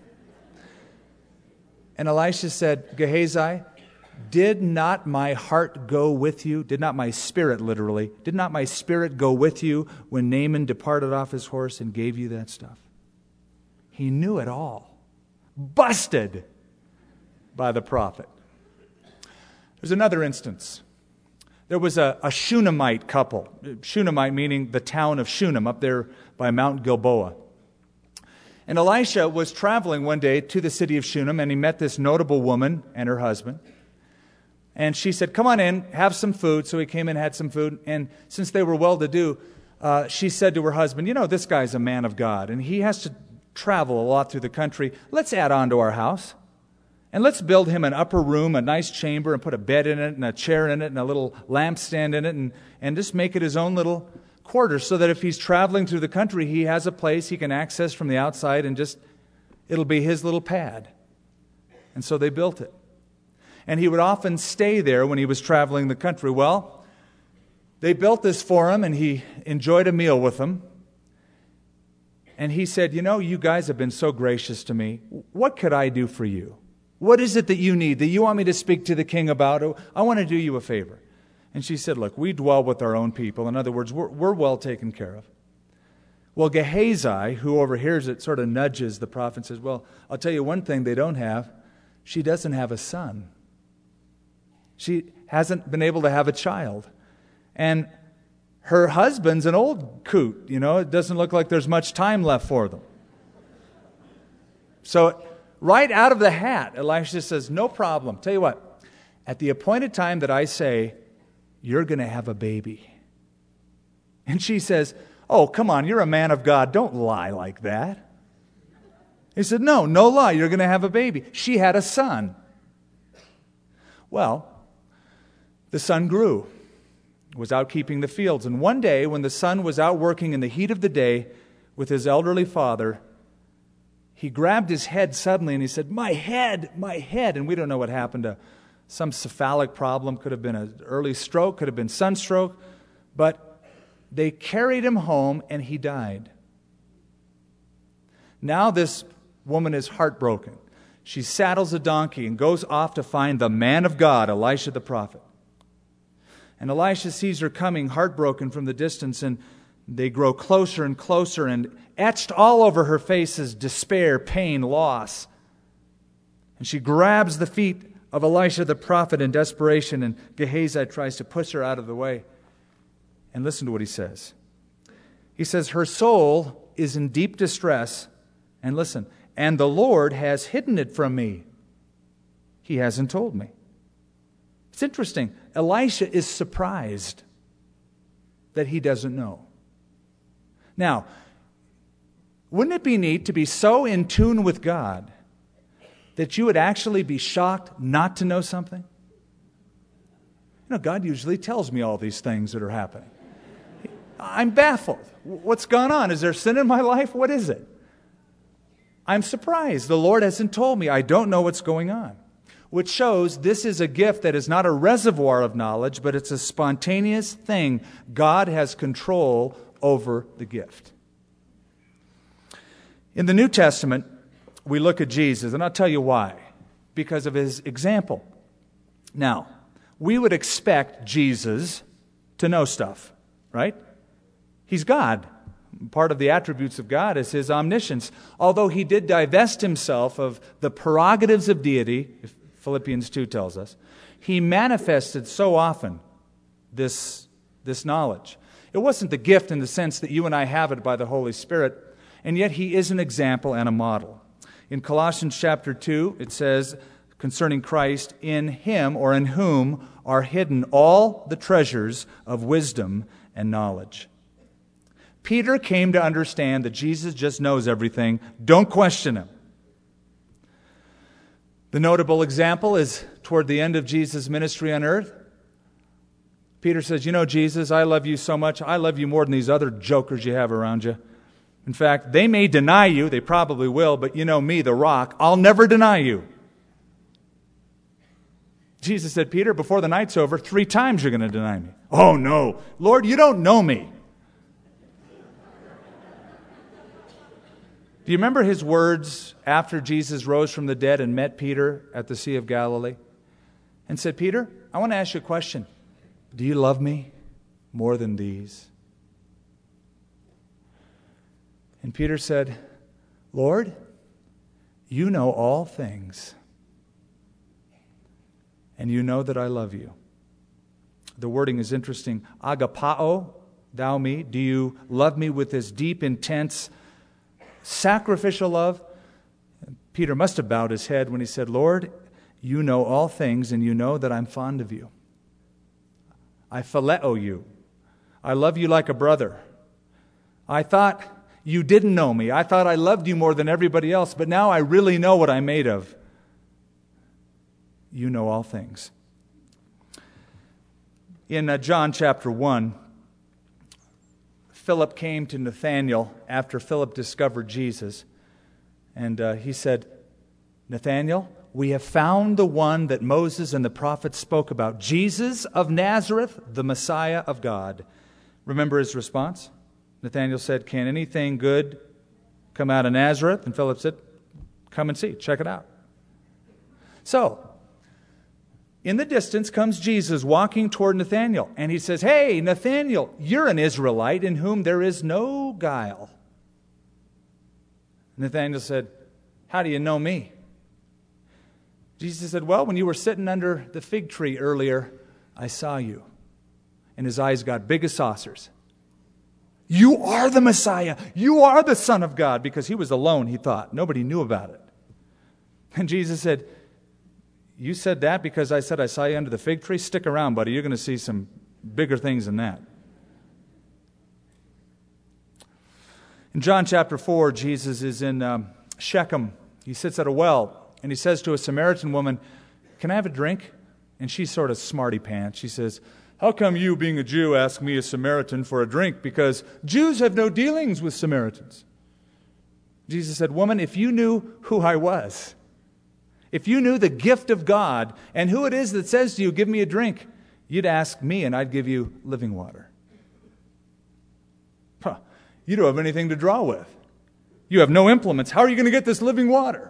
And Elisha said, "Gehazi, did not my heart go with you?" Did not my spirit, literally, did not my spirit go with you when Naaman departed off his horse and gave you that stuff? He knew it all. Busted by the prophet. There's another instance. There was a Shunammite couple. Shunammite meaning the town of Shunem, up there by Mount Gilboa. And Elisha was traveling one day to the city of Shunem, and he met this notable woman and her husband. And she said, "Come on in, have some food." So he came in, had some food. And since they were well-to-do, she said to her husband, "This guy's a man of God, and he has to travel a lot through the country. Let's add on to our house. And let's build him an upper room, a nice chamber, and put a bed in it, and a chair in it, and a little lampstand in it, and just make it his own little quarters so that if he's traveling through the country, he has a place he can access from the outside, and it'll be his little pad." And so they built it. And he would often stay there when he was traveling the country. Well, they built this for him, and he enjoyed a meal with them. And he said, "You guys have been so gracious to me. What could I do for you? What is it that you need, that you want me to speak to the king about? I want to do you a favor." And she said, "Look, we dwell with our own people." In other words, we're well taken care of. Well, Gehazi, who overhears it, sort of nudges the prophet and says, "Well, I'll tell you one thing they don't have. She doesn't have a son. She hasn't been able to have a child. And her husband's an old coot. It doesn't look like there's much time left for them." So right out of the hat, Elisha says, "No problem. Tell you what, at the appointed time that I say, you're going to have a baby." And she says, "Oh, come on, you're a man of God. Don't lie like that." He said, No lie. You're going to have a baby." She had a son. Well, the son grew, was out keeping the fields. And one day, when the son was out working in the heat of the day with his elderly father, he grabbed his head suddenly and he said, my head. And we don't know what happened to some cephalic problem. Could have been an early stroke, could have been sunstroke. But they carried him home and he died. Now this woman is heartbroken. She saddles a donkey and goes off to find the man of God, Elisha the prophet. And Elisha sees her coming, heartbroken from the distance, and they grow closer and closer, and etched all over her face is despair, pain, loss. And she grabs the feet of Elisha the prophet in desperation, and Gehazi tries to push her out of the way. And listen to what he says. He says, "Her soul is in deep distress," and listen, "and the Lord has hidden it from me. He hasn't told me." It's interesting. Elisha is surprised that he doesn't know. Now, wouldn't it be neat to be so in tune with God that you would actually be shocked not to know something? God usually tells me all these things that are happening. I'm baffled. What's gone on? Is there sin in my life? What is it? I'm surprised. The Lord hasn't told me. I don't know what's going on. Which shows this is a gift that is not a reservoir of knowledge, but it's a spontaneous thing. God has control over the gift. In the New Testament, we look at Jesus, and I'll tell you why. Because of his example. Now, we would expect Jesus to know stuff, right? He's God. Part of the attributes of God is his omniscience. Although he did divest himself of the prerogatives of deity, Philippians 2 tells us, he manifested so often this knowledge. It wasn't the gift in the sense that you and I have it by the Holy Spirit, and yet he is an example and a model. In Colossians chapter 2, it says concerning Christ, "In him," or in whom, "are hidden all the treasures of wisdom and knowledge." Peter came to understand that Jesus just knows everything. Don't question him. The notable example is toward the end of Jesus' ministry on earth. Peter says, Jesus, I love you so much. I love you more than these other jokers you have around you. In fact, they may deny you. They probably will. But me, the rock, I'll never deny you. Jesus said, Peter, before the night's over, 3 times you're going to deny me. Oh, no. Lord, you don't know me. Do you remember his words after Jesus rose from the dead and met Peter at the Sea of Galilee? And said, Peter, I want to ask you a question. Do you love me more than these? And Peter said, Lord, you know all things, and you know that I love you. The wording is interesting. Agapao, thou me. Do you love me with this deep, intense, sacrificial love? Peter must have bowed his head when he said, Lord, you know all things, and you know that I'm fond of you. I phileo you. I love you like a brother. I thought you didn't know me. I thought I loved you more than everybody else, but now I really know what I'm made of. You know all things. In John chapter 1, Philip came to Nathanael after Philip discovered Jesus, and he said, Nathanael, we have found the one that Moses and the prophets spoke about, Jesus of Nazareth, the Messiah of God. Remember his response? Nathanael said, can anything good come out of Nazareth? And Philip said, come and see, check it out. So, in the distance comes Jesus walking toward Nathanael, and he says, hey, Nathanael, you're an Israelite in whom there is no guile. Nathanael said, how do you know me? Jesus said, well, when you were sitting under the fig tree earlier, I saw you. And his eyes got big as saucers. You are the Messiah. You are the Son of God. Because he was alone, he thought. Nobody knew about it. And Jesus said, you said that because I said I saw you under the fig tree? Stick around, buddy. You're going to see some bigger things than that. In John chapter 4, Jesus is in Shechem. He sits at a well. And he says to a Samaritan woman, can I have a drink? And she's sort of smarty pants. She says, how come you, being a Jew, ask me, a Samaritan, for a drink? Because Jews have no dealings with Samaritans. Jesus said, woman, if you knew who I was, if you knew the gift of God and who it is that says to you, give me a drink, you'd ask me and I'd give you living water. You don't have anything to draw with. You have no implements. How are you going to get this living water?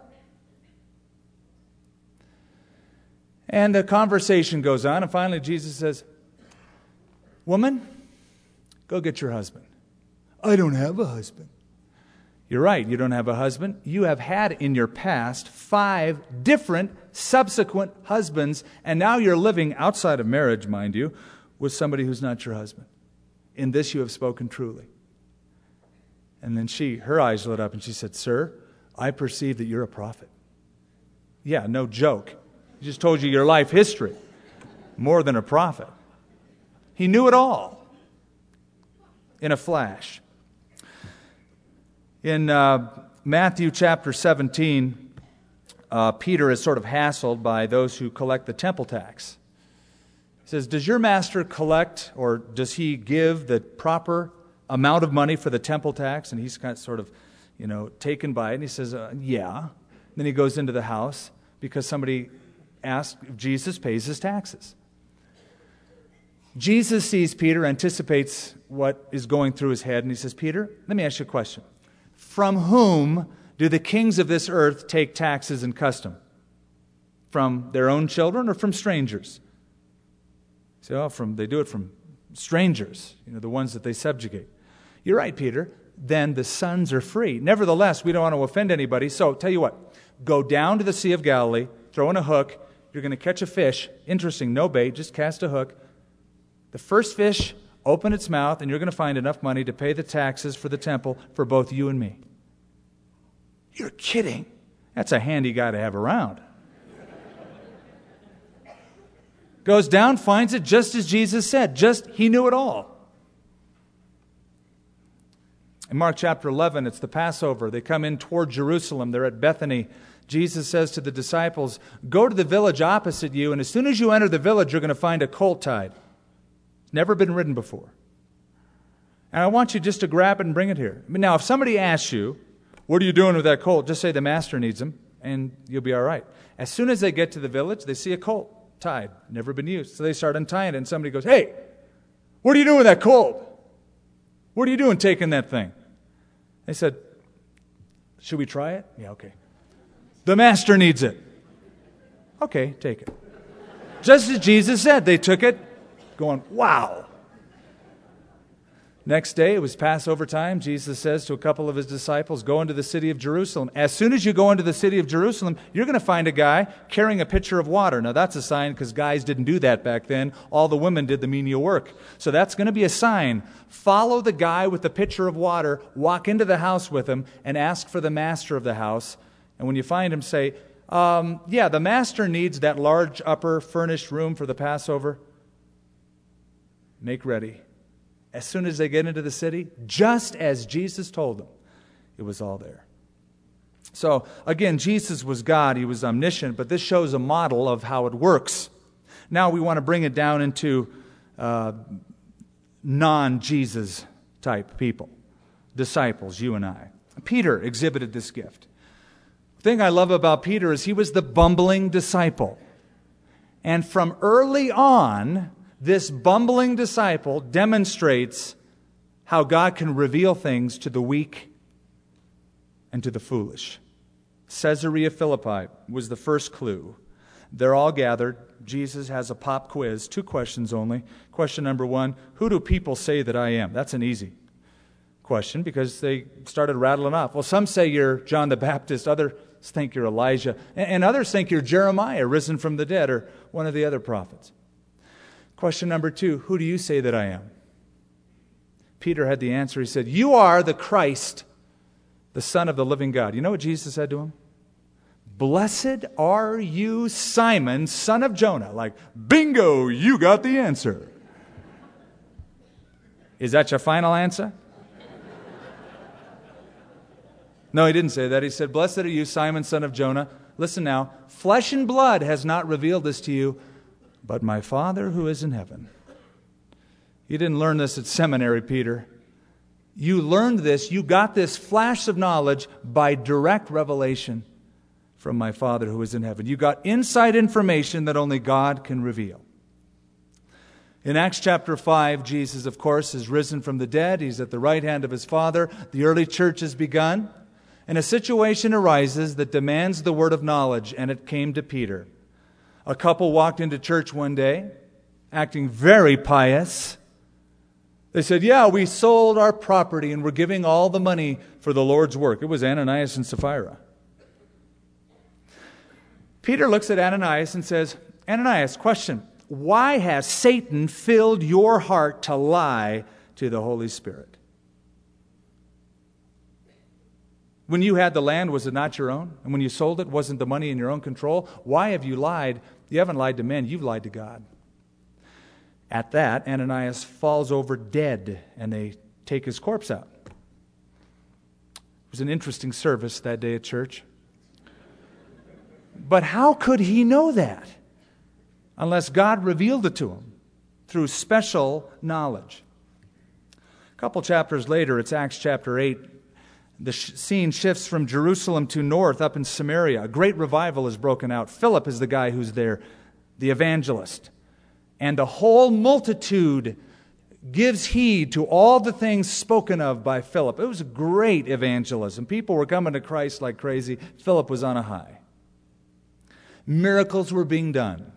And the conversation goes on, and finally Jesus says, woman, go get your husband. I don't have a husband. You're right, you don't have a husband. You have had in your past 5 different subsequent husbands, and now you're living outside of marriage, mind you, with somebody who's not your husband. In this you have spoken truly. And then her eyes lit up, and she said, sir, I perceive that you're a prophet. Yeah, no joke. He just told you your life history. More than a prophet. He knew it all. In a flash. In Matthew chapter 17, Peter is sort of hassled by those who collect the temple tax. He says, does your master collect, or does he give the proper amount of money for the temple tax? And he's kind of sort of, taken by it. And he says, yeah. Then he goes into the house because somebody asked if Jesus pays his taxes. Jesus sees Peter, anticipates what is going through his head, and he says, Peter, let me ask you a question. From whom do the kings of this earth take taxes and custom? From their own children or from strangers? So, they do it from strangers, the ones that they subjugate. You're right, Peter. Then the sons are free. Nevertheless, we don't want to offend anybody, so tell you what. Go down to the Sea of Galilee, throw in a hook. You're going to catch a fish. Interesting, no bait, just cast a hook. The first fish, open its mouth, and you're going to find enough money to pay the taxes for the temple for both you and me. You're kidding. That's a handy guy to have around. Goes down, finds it just as Jesus said. He knew it all. In Mark chapter 11, it's the Passover. They come in toward Jerusalem. They're at Bethany. Jesus says to the disciples, go to the village opposite you, and as soon as you enter the village, you're going to find a colt tied. It's never been ridden before. And I want you just to grab it and bring it here. Now, if somebody asks you, what are you doing with that colt? Just say the master needs him, and you'll be all right. As soon as they get to the village, they see a colt. tied, never been used. So they start untying it, and somebody goes, "Hey, what are you doing with that colt? What are you doing taking that thing?" They said, "Should we try it?" "Yeah, okay." "The master needs it." "Okay, take it." Just as Jesus said, they took it, going, "Wow." Next day, it was Passover time. Jesus says to a couple of his disciples, "Go into the city of Jerusalem. As soon as you go into the city of Jerusalem, you're going to find a guy carrying a pitcher of water." Now, that's a sign, because guys didn't do that back then. All the women did the menial work. So that's going to be a sign. Follow the guy with the pitcher of water, walk into the house with him, and ask for the master of the house. And when you find him, say, "Yeah, the master needs that large upper furnished room for the Passover. Make ready." As soon as they get into the city, just as Jesus told them, it was all there. So, again, Jesus was God. He was omniscient, but this shows a model of how it works. Now we want to bring it down into non-Jesus type people, disciples, you and I. Peter exhibited this gift. The thing I love about Peter is he was the bumbling disciple. And from early on, this bumbling disciple demonstrates how God can reveal things to the weak and to the foolish. Caesarea Philippi was the first clue. They're all gathered. Jesus has a pop quiz, 2 questions only. Question number 1, who do people say that I am? That's an easy question, because they started rattling off. Well, some say you're John the Baptist, others think you're Elijah, and others think you're Jeremiah, risen from the dead, or one of the other prophets. Question number 2, who do you say that I am? Peter had the answer. He said, "You are the Christ, the Son of the living God." You know what Jesus said to him? "Blessed are you, Simon, son of Jonah." Like, bingo, you got the answer. Is that your final answer? No, he didn't say that. He said, "Blessed are you, Simon, son of Jonah." Listen now. "Flesh and blood has not revealed this to you, but my Father who is in heaven." You didn't learn this at seminary, Peter. You learned this, you got this flash of knowledge by direct revelation from my Father who is in heaven. You got inside information that only God can reveal. In Acts chapter 5, Jesus, of course, is risen from the dead. He's at the right hand of his Father. The early church has begun. And a situation arises that demands the word of knowledge, and it came to Peter. A couple walked into church one day, acting very pious. They said, "Yeah, we sold our property and we're giving all the money for the Lord's work." It was Ananias and Sapphira. Peter looks at Ananias and says, "Ananias, question, why has Satan filled your heart to lie to the Holy Spirit? When you had the land, was it not your own? And when you sold it, wasn't the money in your own control? Why have you lied? You haven't lied to men, you've lied to God." At that, Ananias falls over dead, and they take his corpse out. It was an interesting service that day at church. But how could he know that? Unless God revealed it to him through special knowledge. A couple chapters later, it's Acts chapter 8. The scene shifts from Jerusalem to north up in Samaria. A great revival is broken out. Philip is the guy who's there, the evangelist. And the whole multitude gives heed to all the things spoken of by Philip. It was a great evangelism. People were coming to Christ like crazy. Philip was on a high. Miracles were being done.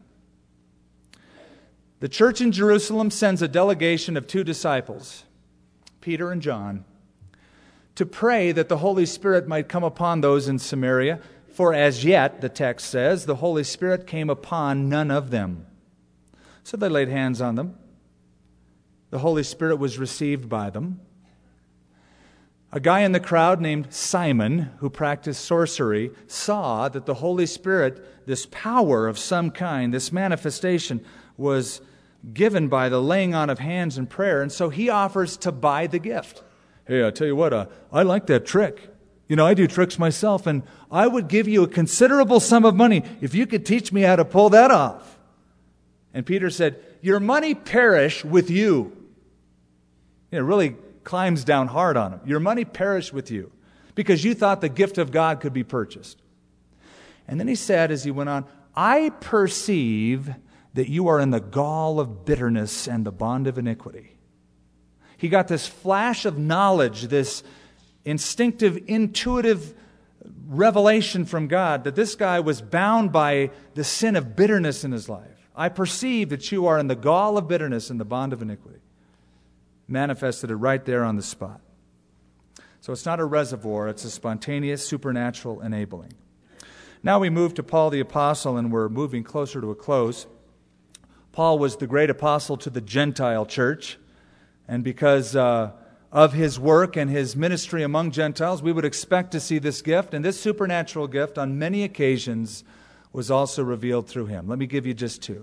The church in Jerusalem sends a delegation of 2 disciples, Peter and John, to pray that the Holy Spirit might come upon those in Samaria. For as yet, the text says, the Holy Spirit came upon none of them. So they laid hands on them. The Holy Spirit was received by them. A guy in the crowd named Simon, who practiced sorcery, saw that the Holy Spirit, this power of some kind, this manifestation, was given by the laying on of hands and prayer. And so he offers to buy the gift. "Hey, I tell you what, I like that trick. You know, I do tricks myself, and I would give you a considerable sum of money if you could teach me how to pull that off." And Peter said, "Your money perish with you." It really climbs down hard on him. Your money perish with you because you thought the gift of God could be purchased. And then he said, as he went on, "I perceive that you are in the gall of bitterness and the bond of iniquity. He got this flash of knowledge, this instinctive, intuitive revelation from God that this guy was bound by the sin of bitterness in his life. I perceive that you are in the gall of bitterness and the bond of iniquity. Manifested it right there on the spot. So it's not a reservoir, it's a spontaneous, supernatural enabling. Now we move to Paul the Apostle, and we're moving closer to a close. Paul was the great apostle to the Gentile church, and because of his work and his ministry among Gentiles, we would expect to see this gift, and this supernatural gift on many occasions was also revealed through him. Let me give you just two.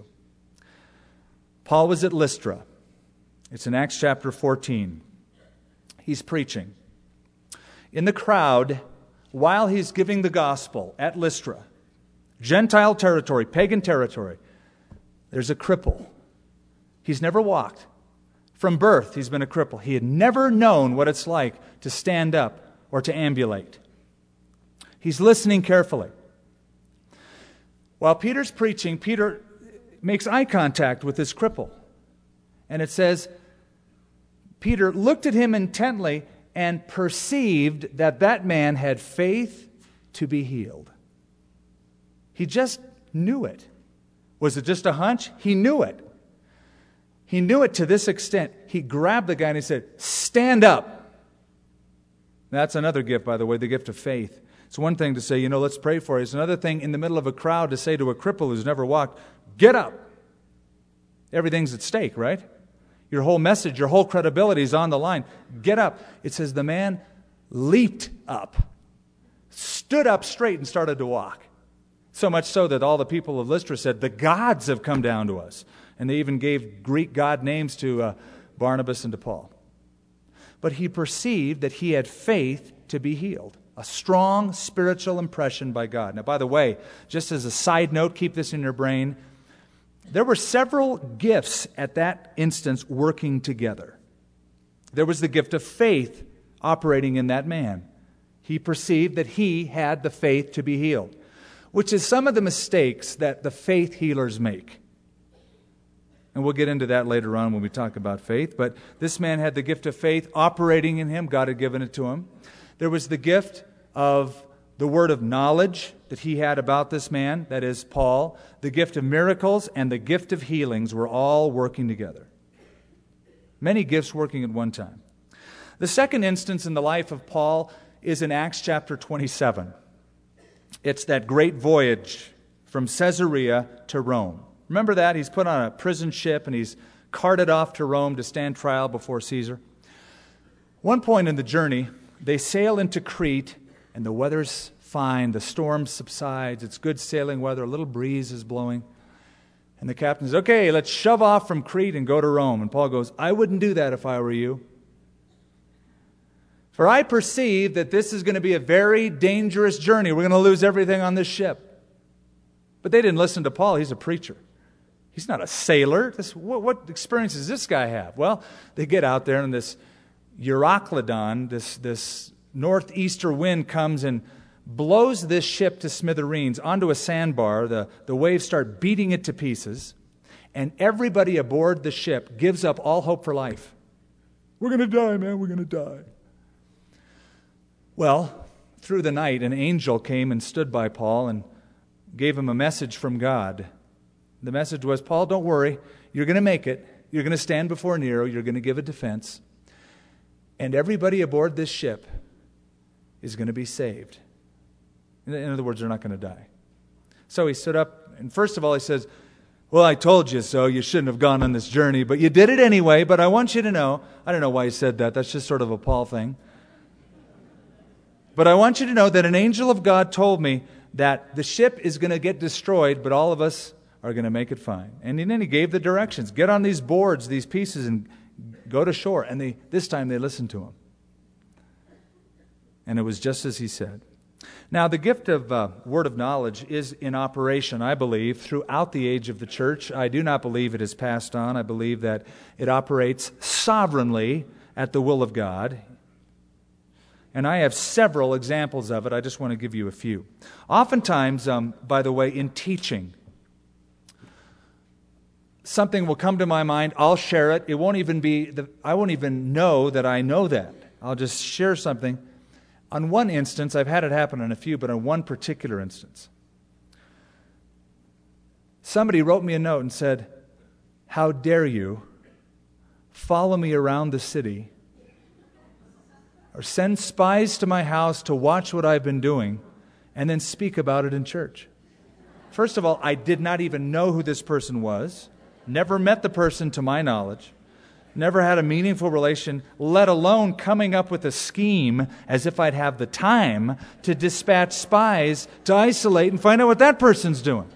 Paul was at Lystra. It's in Acts chapter 14. He's preaching. In the crowd, while he's giving the gospel at Lystra, Gentile territory, pagan territory, there's a cripple. He's never walked. From birth, he's been a cripple. He had never known what it's like to stand up or to ambulate. He's listening carefully. While Peter's preaching, Peter makes eye contact with this cripple. And it says, Peter looked at him intently and perceived that that man had faith to be healed. He just knew it. Was it just a hunch? He knew it. He knew it to this extent. He grabbed the guy and he said, "Stand up." That's another gift, by the way, the gift of faith. It's one thing to say, let's pray for you. It's another thing in the middle of a crowd to say to a cripple who's never walked, "Get up." Everything's at stake, right? Your whole message, your whole credibility is on the line. Get up. It says the man leaped up, stood up straight and started to walk. So much so that all the people of Lystra said, "The gods have come down to us." And they even gave Greek god names to Barnabas and to Paul. But he perceived that he had faith to be healed. A strong spiritual impression by God. Now, by the way, just as a side note, keep this in your brain. There were several gifts at that instance working together. There was the gift of faith operating in that man. He perceived that he had the faith to be healed, which is some of the mistakes that the faith healers make. And we'll get into that later on when we talk about faith. But this man had the gift of faith operating in him. God had given it to him. There was the gift of the word of knowledge that he had about this man, that is Paul. The gift of miracles and the gift of healings were all working together. Many gifts working at one time. The second instance in the life of Paul is in Acts chapter 27. It's that great voyage from Caesarea to Rome. Remember that? He's put on a prison ship and he's carted off to Rome to stand trial before Caesar. One point in the journey, they sail into Crete and the weather's fine. The storm subsides. It's good sailing weather. A little breeze is blowing. And the captain says, "Okay, let's shove off from Crete and go to Rome." And Paul goes, "I wouldn't do that if I were you. For I perceive that this is going to be a very dangerous journey. We're going to lose everything on this ship." But they didn't listen to Paul. He's a preacher. He's not a sailor. What experience does this guy have? Well, they get out there and this Euroclydon, this northeaster wind comes and blows this ship to smithereens onto a sandbar. The waves start beating it to pieces. And everybody aboard the ship gives up all hope for life. "We're going to die, man. We're going to die." Well, through the night, an angel came and stood by Paul and gave him a message from God. The message was, "Paul, don't worry. You're going to make it. You're going to stand before Nero. You're going to give a defense. And everybody aboard this ship is going to be saved." In other words, they're not going to die. So he stood up, and first of all he says, "Well, I told you so. You shouldn't have gone on this journey, but you did it anyway. But I want you to know," I don't know why he said that. That's just sort of a Paul thing. "But I want you to know that an angel of God told me that the ship is going to get destroyed, but all of us are going to make it fine." And then he gave the directions. Get on these boards, these pieces, and go to shore. And this time they listened to him. And it was just as he said. Now, the gift of word of knowledge is in operation, I believe, throughout the age of the church. I do not believe it is passed on. I believe that it operates sovereignly at the will of God. And I have several examples of it. I just want to give you a few. Oftentimes, by the way, in teaching, something will come to my mind, I'll share it. It won't even be, I won't even know that I know that. I'll just share something. On one instance, I've had it happen on a few, but on one particular instance, somebody wrote me a note and said, "How dare you follow me around the city or send spies to my house to watch what I've been doing and then speak about it in church?" First of all, I did not even know who this person was, never met the person to my knowledge, never had a meaningful relation, let alone coming up with a scheme as if I'd have the time to dispatch spies to isolate and find out what that person's doing.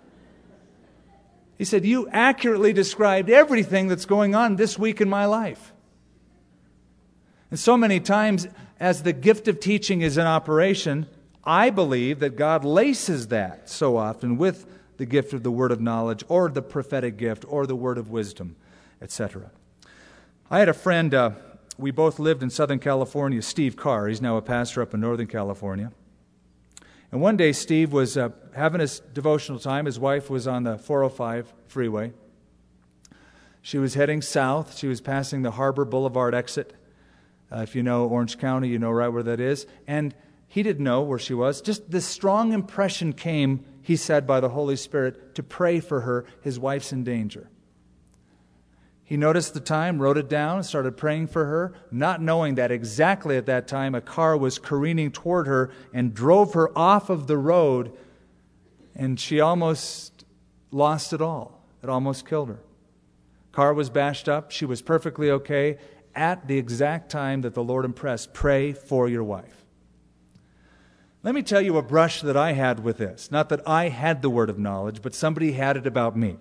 He said, "You accurately described everything that's going on this week in my life." And so many times, as the gift of teaching is in operation, I believe that God laces that so often with the gift of the word of knowledge or the prophetic gift or the word of wisdom, etc. I had a friend, we both lived in Southern California, Steve Carr. He's now a pastor up in Northern California. And one day Steve was having his devotional time. His wife was on the 405 freeway. She was heading south. She was passing the Harbor Boulevard exit. If you know Orange County, you know right where that is. And he didn't know where she was. Just this strong impression came, he said, by the Holy Spirit to pray for her. His wife's in danger. He noticed the time, wrote it down, started praying for her, not knowing that exactly at that time a car was careening toward her and drove her off of the road, and she almost lost it all. It almost killed her. Car was bashed up. She was perfectly okay at the exact time that the Lord impressed, "Pray for your wife." Let me tell you a brush that I had with this. Not that I had the word of knowledge, but somebody had it about me.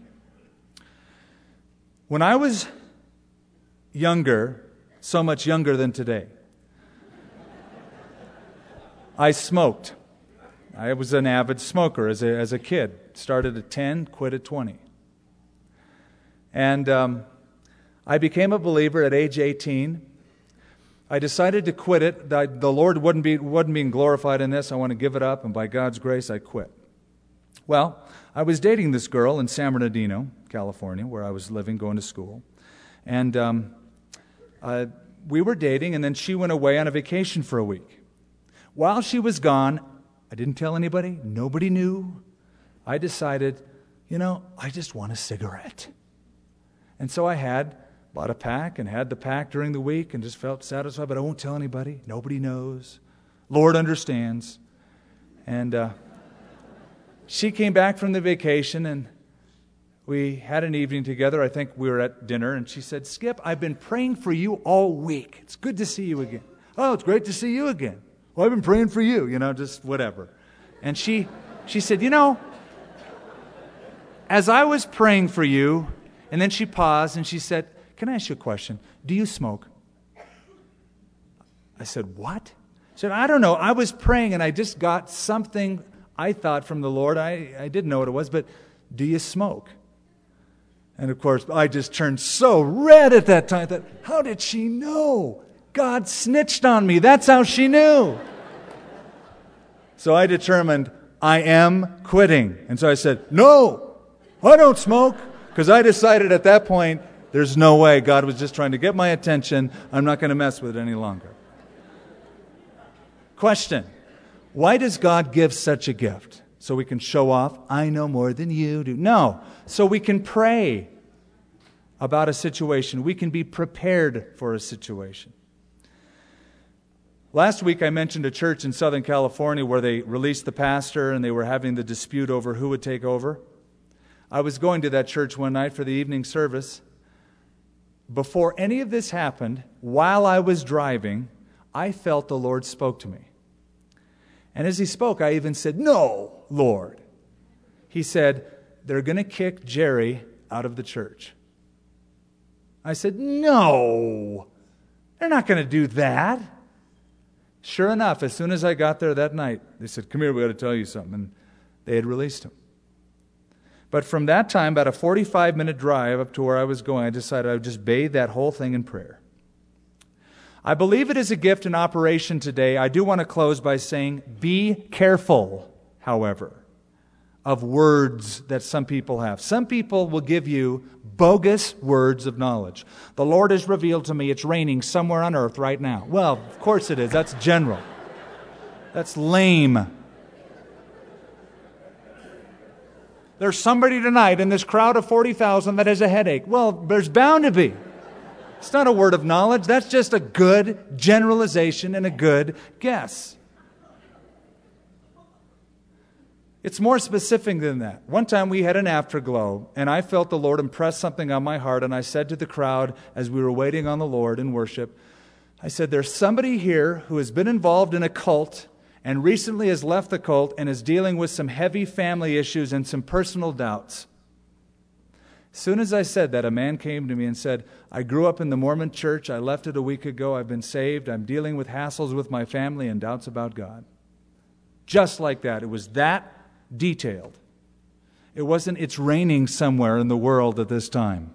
When I was younger, so much younger than today, I smoked. I was an avid smoker as a kid. Started at 10, quit at 20. And I became a believer at age 18. I decided to quit it. The Lord wasn't being glorified in this. I want to give it up, and by God's grace, I quit. Well, I was dating this girl in San Bernardino, California, where I was living, going to school. And we were dating, and then she went away on a vacation for a week. While she was gone, I didn't tell anybody. Nobody knew. I decided, I just want a cigarette. And so I bought a pack and had the pack during the week and just felt satisfied, but I won't tell anybody. Nobody knows. Lord understands. And she came back from the vacation, and we had an evening together. I think we were at dinner, and she said, "Skip, I've been praying for you all week. It's good to see you again." "Oh, it's great to see you again." "Well, I've been praying for you," just whatever. And she said, as I was praying for you, and then she paused and she said, "Can I ask you a question? Do you smoke?" I said, "What?" She said, "I don't know. I was praying and I just got something I thought from the Lord. I didn't know what it was, but do you smoke?" And of course, I just turned so red at that time that, how did she know? God snitched on me. That's how she knew. So I determined I am quitting. And so I said, "No, I don't smoke." Because I decided at that point, there's no way. God was just trying to get my attention. I'm not going to mess with it any longer. Question: why does God give such a gift? So we can show off, "I know more than you do." No. So we can pray about a situation. We can be prepared for a situation. Last week I mentioned a church in Southern California where they released the pastor and they were having the dispute over who would take over. I was going to that church one night for the evening service. Before any of this happened, while I was driving, I felt the Lord spoke to me. And as He spoke, I even said, "No, Lord." He said, "They're going to kick Jerry out of the church." I said, "No, they're not going to do that." Sure enough, as soon as I got there that night, they said, "Come here, we got to tell you something." And they had released him. But from that time, about a 45-minute drive up to where I was going, I decided I would just bathe that whole thing in prayer. I believe it is a gift in operation today. I do want to close by saying, be careful, however, of words that some people have. Some people will give you bogus words of knowledge. The Lord has revealed to me it's raining somewhere on earth right now. Well, of course it is. That's general. That's lame. There's somebody tonight in this crowd of 40,000 that has a headache. Well, there's bound to be. It's not a word of knowledge. That's just a good generalization and a good guess. It's more specific than that. One time we had an afterglow, and I felt the Lord impress something on my heart, and I said to the crowd as we were waiting on the Lord in worship, I said, there's somebody here who has been involved in a cult and recently has left the cult and is dealing with some heavy family issues and some personal doubts. As soon as I said that, a man came to me and said, I grew up in the Mormon church. I left it a week ago. I've been saved. I'm dealing with hassles with my family and doubts about God. Just like that. It was that detailed. It wasn't, it's raining somewhere in the world at this time.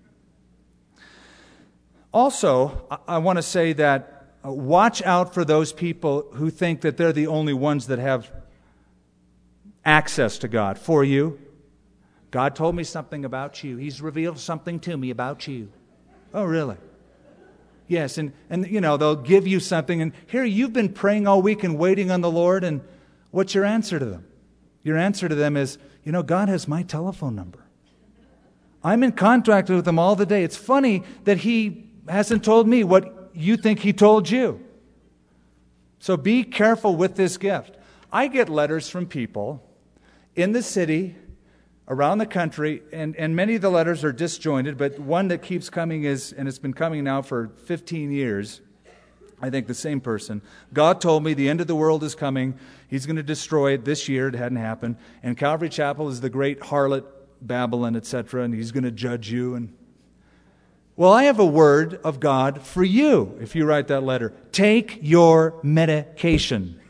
Also, I want to say that watch out for those people who think that they're the only ones that have access to God for you. God told me something about you. He's revealed something to me about you. Oh, really? Yes, and you know, they'll give you something, and here you've been praying all week and waiting on the Lord, and what's your answer to them? Your answer to them is, you know, God has my telephone number. I'm in contact with him all the day. It's funny that he hasn't told me what you think he told you. So be careful with this gift. I get letters from people in the city, around the country, and many of the letters are disjointed, but one that keeps coming is, and it's been coming now for 15 years, I think the same person. God told me the end of the world is coming. He's going to destroy it this year. It hadn't happened. And Calvary Chapel is the great harlot Babylon, etc., and he's going to judge you. And well, I have a word of God for you if you write that letter. Take your medication.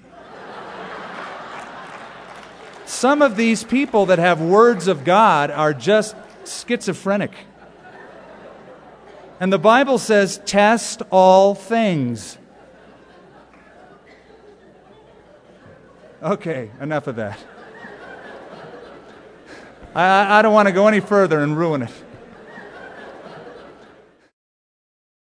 Some of these people that have words of God are just schizophrenic. And the Bible says, test all things. Okay, enough of that. I don't want to go any further and ruin it.